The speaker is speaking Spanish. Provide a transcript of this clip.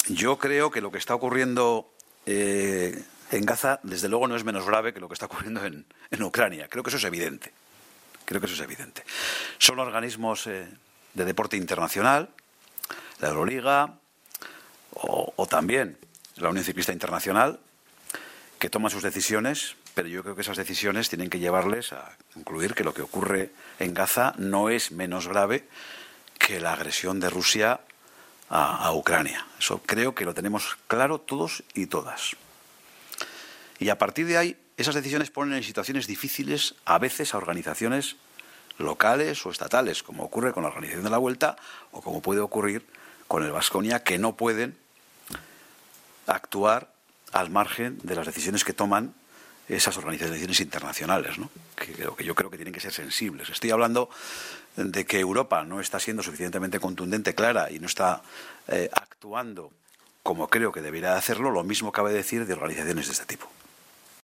Yo creo que lo que está ocurriendo en Gaza, desde luego, no es menos grave que lo que está ocurriendo en Ucrania. Creo que eso es evidente. Son organismos de deporte internacional, la Euroliga o también la Unión Ciclista Internacional, que toman sus decisiones, pero yo creo que esas decisiones tienen que llevarles a concluir que lo que ocurre en Gaza no es menos grave que la agresión de Rusia a Ucrania. Eso creo que lo tenemos claro todos y todas. Y a partir de ahí, esas decisiones ponen en situaciones difíciles a veces a organizaciones locales o estatales, como ocurre con la Organización de la Vuelta o como puede ocurrir con el Baskonia, que no pueden actuar al margen de las decisiones que toman esas organizaciones internacionales, ¿no? Que yo creo que tienen que ser sensibles. Estoy hablando de que Europa no está siendo suficientemente contundente, clara, y no está actuando como creo que debería hacerlo. Lo mismo cabe decir de organizaciones de este tipo.